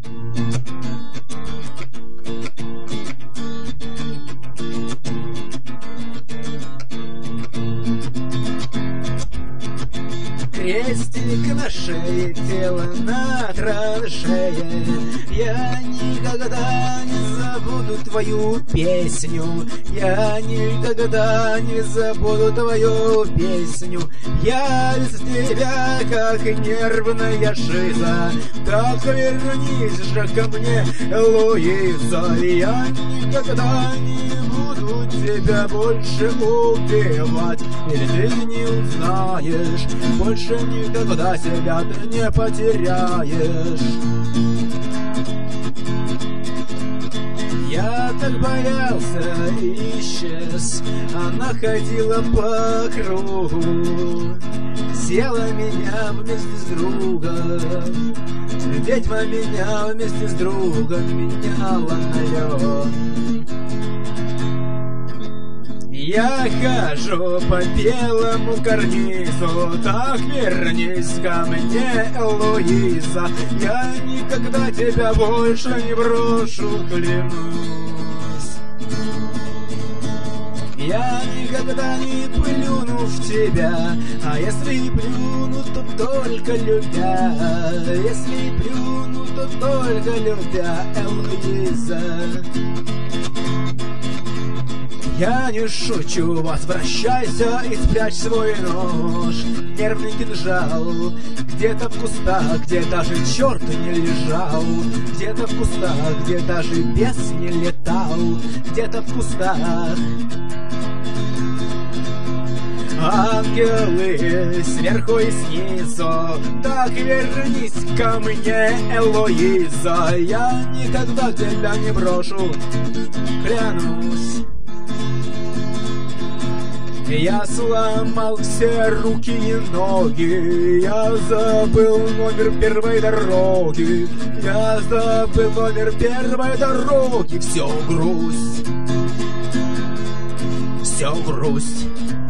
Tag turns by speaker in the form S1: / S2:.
S1: Крестик на шее, тело на траншее. Я никогда не забуду твою песню. Я никогда не забуду твою песню. Я без тебя, как нервная шиза. Так вернись же ко мне, Луиза. Я никогда не буду тебя больше убивать. И ты не узнаешь, больше никогда себя ты не потеряешь. Я так боялся и исчез. Она ходила по кругу, съела меня вместе с другом. Ведьма меня вместе с другом меняла на лед. Я хожу по белому карнизу, так вернись ко мне, Луиза. Я никогда тебя больше не брошу, клянусь. Я никогда не плюну в тебя, а если и плюну, то только любя. Если и плюну, то только любя, Луиза. Я не шучу, возвращайся и спрячь свой нож. Нервный кинжал где-то в кустах, где даже черт не лежал. Где-то в кустах, где даже бес не летал. Где-то в кустах. Ангелы сверху и снизу, так вернись ко мне, Луиза. Я никогда тебя не брошу, клянусь. Я сломал все руки и ноги, я забыл номер первой дороги. Я забыл номер первой дороги. Все грусть, все грусть.